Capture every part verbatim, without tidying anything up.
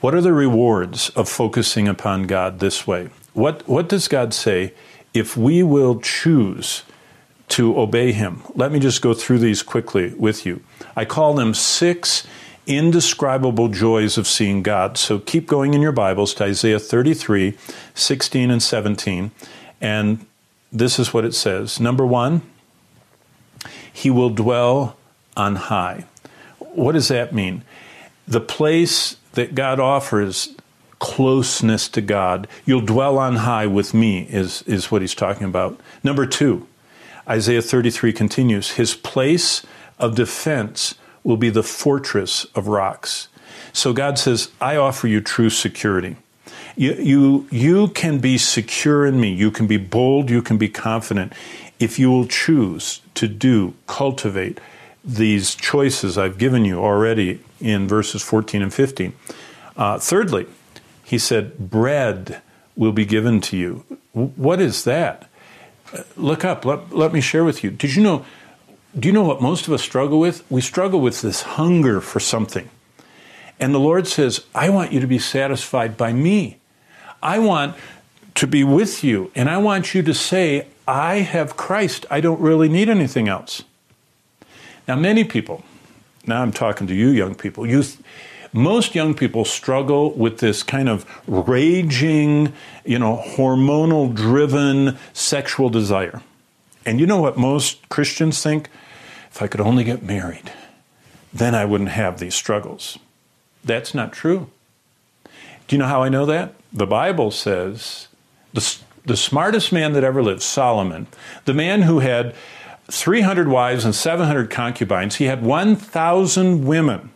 What are the rewards of focusing upon God this way? What, what does God say if we will choose to obey him? Let me just go through these quickly with you. I call them six indescribable joys of seeing God. So keep going in your Bibles to Isaiah thirty-three, sixteen and seventeen. And this is what it says. Number one, he will dwell on high. What does that mean? The place that God offers closeness to God. You'll dwell on high with me is, is what he's talking about. Number two, Isaiah thirty-three continues, his place of defense will be the fortress of rocks. So God says, I offer you true security. You, you, you can be secure in me. You can be bold. You can be confident if you will choose to do, cultivate these choices I've given you already in verses fourteen and fifteen. Uh, thirdly, he said, bread will be given to you. What is that? Look up. Let, let me share with you. Did you know, do you know what most of us struggle with? We struggle with this hunger for something. And the Lord says, I want you to be satisfied by me. I want to be with you. And I want you to say, I have Christ. I don't really need anything else. Now, many people, now I'm talking to you young people, youth, most young people struggle with this kind of raging, you know, hormonal-driven sexual desire. And you know what most Christians think? If I could only get married, then I wouldn't have these struggles. That's not true. Do you know how I know that? The Bible says the, the smartest man that ever lived, Solomon, the man who had three hundred wives and seven hundred concubines, he had one thousand women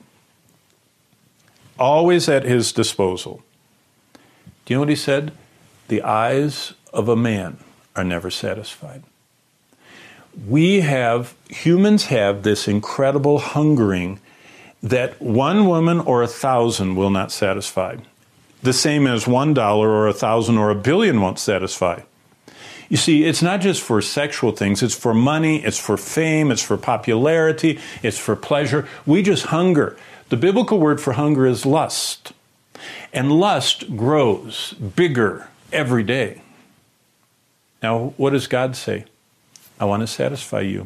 always at his disposal. Do you know what he said? The eyes of a man are never satisfied. We have, humans have this incredible hungering that one woman or a thousand will not satisfy. The same as one dollar or a thousand or a billion won't satisfy. You see, it's not just for sexual things. It's for money. It's for fame. It's for popularity. It's for pleasure. We just hunger. The biblical word for hunger is lust. And lust grows bigger every day. Now, what does God say? I want to satisfy you.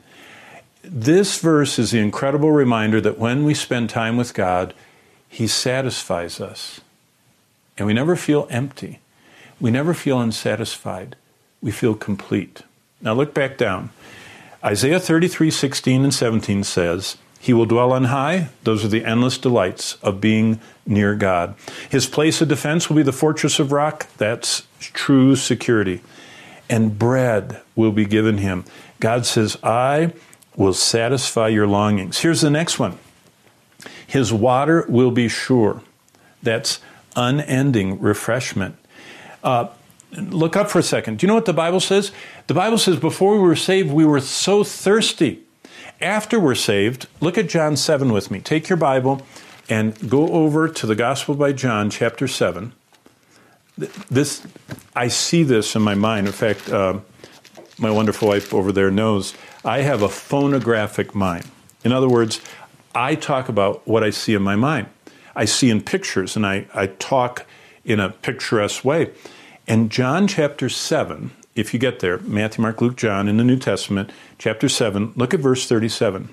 This verse is the incredible reminder that when we spend time with God, he satisfies us. And we never feel empty. We never feel unsatisfied. We feel complete. Now look back down. Isaiah thirty-three, sixteen and seventeen says, he will dwell on high. Those are the endless delights of being near God. His place of defense will be the fortress of rock. That's true security. And bread will be given him. God says, I will satisfy your longings. Here's the next one. His water will be sure. That's unending refreshment. Uh, look up for a second. Do you know what the Bible says? The Bible says before we were saved, we were so thirsty. After we're saved, look at John seven with me. Take your Bible and go over to the Gospel by John, chapter seven. This, I see this in my mind. In fact, uh, my wonderful wife over there knows I have a phonographic mind. In other words, I talk about what I see in my mind. I see in pictures, and I, I talk in a picturesque way. And John chapter seven, if you get there, Matthew, Mark, Luke, John, in the New Testament, chapter seven, look at verse thirty-seven.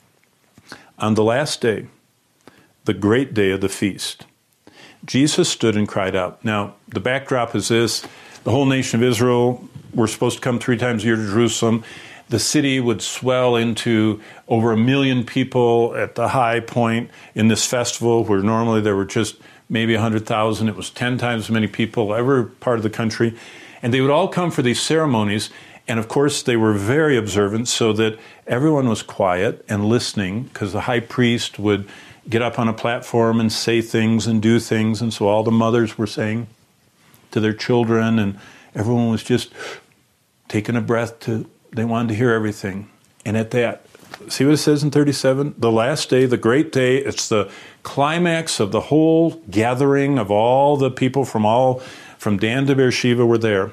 On the last day, the great day of the feast, Jesus stood and cried out. Now, the backdrop is this. The whole nation of Israel were supposed to come three times a year to Jerusalem. The city would swell into over a million people at the high point in this festival, where normally there were just maybe one hundred thousand. It was ten times as many people every part of the country. And they would all come for these ceremonies. And of course, they were very observant so that everyone was quiet and listening, because the high priest would get up on a platform and say things and do things. And so all the mothers were saying to their children, and everyone was just taking a breath to, they wanted to hear everything. And at that, see what it says in thirty-seven? The last day, the great day, it's the climax of the whole gathering of all the people from all, from Dan to Beersheba were there.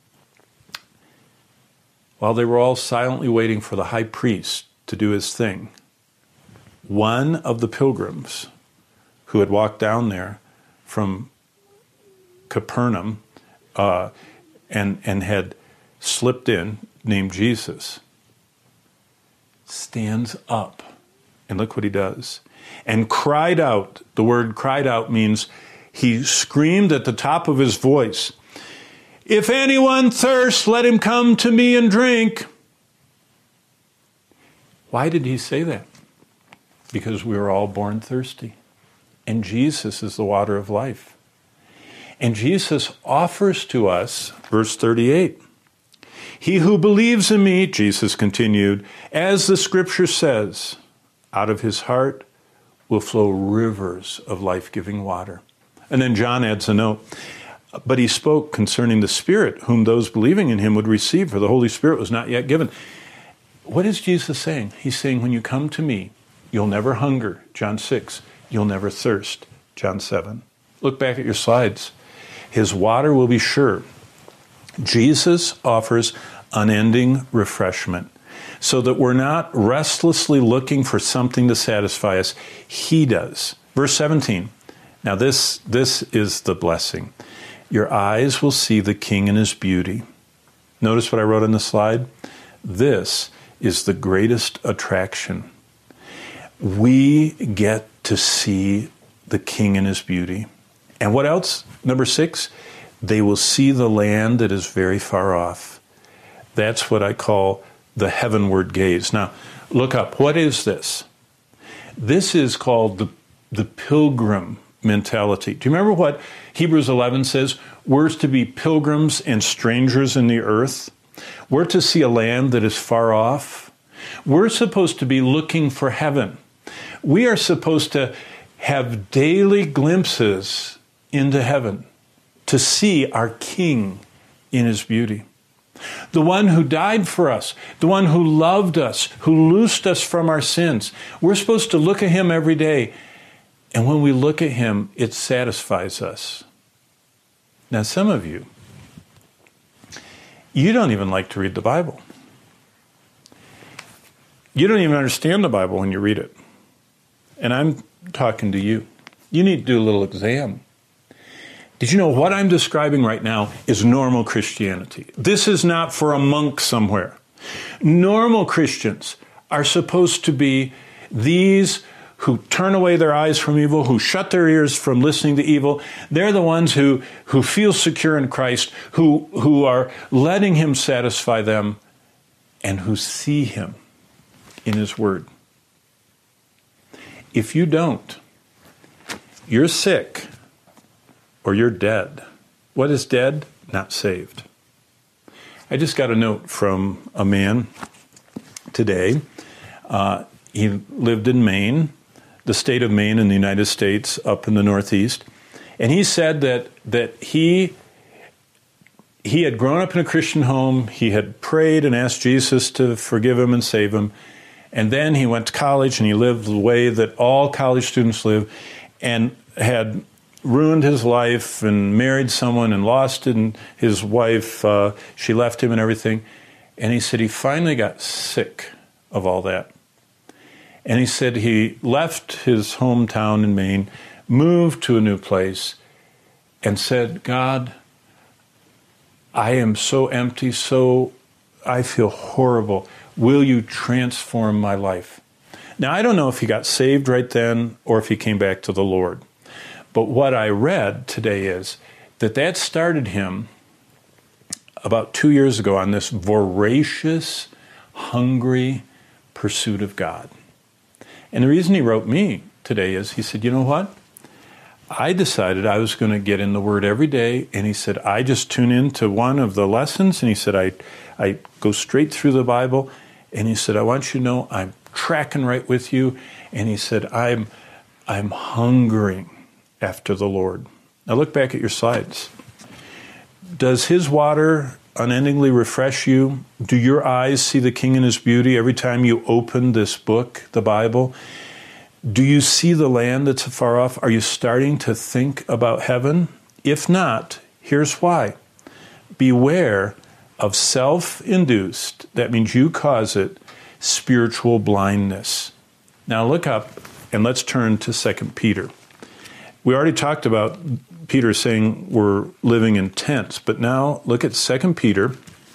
While they were all silently waiting for the high priest to do his thing, one of the pilgrims who had walked down there from Capernaum uh, and, and had slipped in, named Jesus, stands up. And look what he does. And cried out. The word cried out means he screamed at the top of his voice, "If anyone thirsts, let him come to me and drink." Why did he say that? Because we were all born thirsty. And Jesus is the water of life. And Jesus offers to us, verse thirty-eight, "He who believes in me," Jesus continued, "as the scripture says, out of his heart will flow rivers of life-giving water." And then John adds a note, "But he spoke concerning the Spirit, whom those believing in him would receive, for the Holy Spirit was not yet given." What is Jesus saying? He's saying, when you come to me, you'll never hunger, John six. You'll never thirst, John seven. Look back at your slides. His water will be sure. Jesus offers unending refreshment so that we're not restlessly looking for something to satisfy us. He does. Verse seventeen. Now this, this is the blessing. Your eyes will see the King in his beauty. Notice what I wrote on the slide? This is the greatest attraction. We get to see the King in his beauty. And what else? Number six, they will see the land that is very far off. That's what I call the heavenward gaze. Now, look up. What is this? This is called the, the pilgrim mentality. Do you remember what Hebrews eleven says? We're to be pilgrims and strangers in the earth. We're to see a land that is far off. We're supposed to be looking for heaven. We are supposed to have daily glimpses into heaven, to see our King in his beauty. The one who died for us, the one who loved us, who loosed us from our sins. We're supposed to look at him every day. And when we look at him, it satisfies us. Now, some of you, you don't even like to read the Bible. You don't even understand the Bible when you read it. And I'm talking to you. You need to do a little exam. Did you know what I'm describing right now is normal Christianity? This is not for a monk somewhere. Normal Christians are supposed to be these who turn away their eyes from evil, who shut their ears from listening to evil. They're the ones who, who feel secure in Christ, who, who are letting him satisfy them, and who see him in his word. If you don't, you're sick or you're dead. What is dead? Not saved. I just got a note from a man today. Uh, he lived in Maine, the state of Maine in the United States, up in the Northeast. And he said that that he he had grown up in a Christian home. He had prayed and asked Jesus to forgive him and save him. And then he went to college and he lived the way that all college students live, and had ruined his life and married someone and lost it, and his wife, uh, she left him and everything. And he said he finally got sick of all that. And he said he left his hometown in Maine, moved to a new place, and said, God, I am so empty, so I feel horrible. Will you transform my life? Now, I don't know if he got saved right then or if he came back to the Lord. But what I read today is that that started him about two years ago on this voracious, hungry pursuit of God. And the reason he wrote me today is he said, you know what? I decided I was going to get in the Word every day. And he said, I just tune into one of the lessons. And he said, I, I go straight through the Bible. And he said, I want you to know I'm tracking right with you. And he said, I'm, I'm hungering after the Lord. Now look back at your slides. Does his water unendingly refresh you? Do your eyes see the King in his beauty every time you open this book, the Bible? Do you see the land that's far off? Are you starting to think about heaven? If not, here's why. Beware of self-induced, that means you cause it, spiritual blindness. Now look up and let's turn to Second Peter. We already talked about Peter saying we're living in tents, but now look at Second Peter.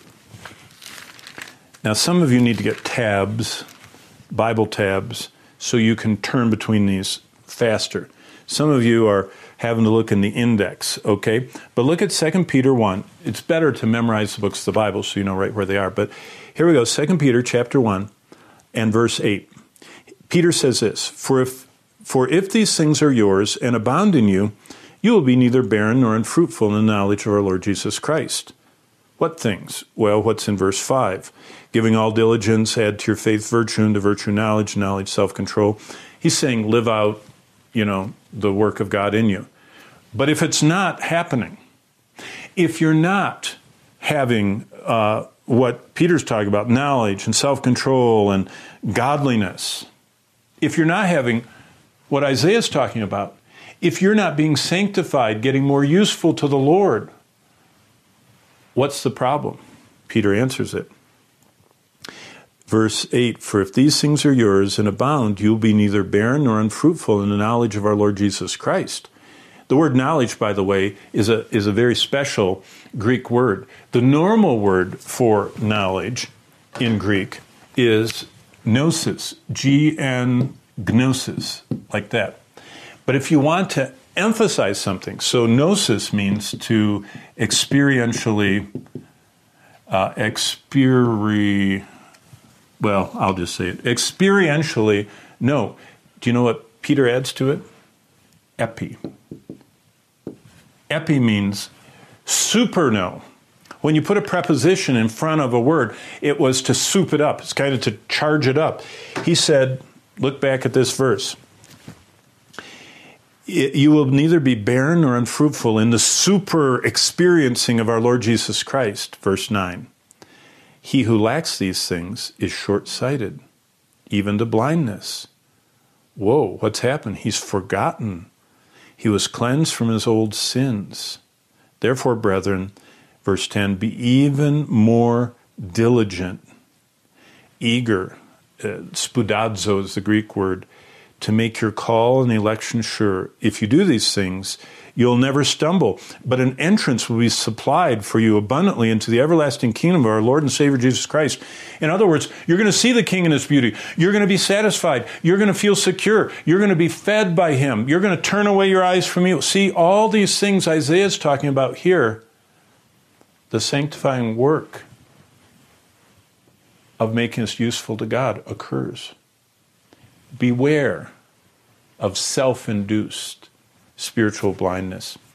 Now, some of you need to get tabs, Bible tabs, so you can turn between these faster. Some of you are having to look in the index, okay? But look at Second Peter one. It's better to memorize the books of the Bible so you know right where they are. But here we go, Second Peter chapter one and verse eight. Peter says this, For if, for if these things are yours and abound in you, you will be neither barren nor unfruitful in the knowledge of our Lord Jesus Christ. What things? Well, what's in verse five? Giving all diligence, add to your faith virtue, and to virtue knowledge, knowledge self-control. He's saying live out, you know, the work of God in you. But if it's not happening, if you're not having uh, what Peter's talking about, knowledge and self-control and godliness, if you're not having what Isaiah's talking about, if you're not being sanctified, getting more useful to the Lord, what's the problem? Peter answers it. Verse eight, For if these things are yours and abound, you will be neither barren nor unfruitful in the knowledge of our Lord Jesus Christ. The word knowledge, by the way, is a, is a very special Greek word. The normal word for knowledge in Greek is gnosis, G N, gnosis, like that. But if you want to emphasize something, so gnosis means to experientially, uh, experi, well, I'll just say it, experientially know. Do you know what Peter adds to it? Epi. Epi means super know. When you put a preposition in front of a word, it was to soup it up. It's kind of to charge it up. He said, look back at this verse. You will neither be barren nor unfruitful in the super experiencing of our Lord Jesus Christ. Verse nine. He who lacks these things is short-sighted, even to blindness. Whoa, what's happened? He's forgotten. He was cleansed from his old sins. Therefore, brethren, verse ten, be even more diligent, eager, uh, spoudazo is the Greek word, to make your call and election sure. If you do these things, you'll never stumble, but an entrance will be supplied for you abundantly into the everlasting kingdom of our Lord and Savior Jesus Christ. In other words, you're going to see the King in his beauty. You're going to be satisfied. You're going to feel secure. You're going to be fed by him. You're going to turn away your eyes from evil. See, all these things Isaiah is talking about here, the sanctifying work of making us useful to God occurs. Beware of self-induced spiritual blindness.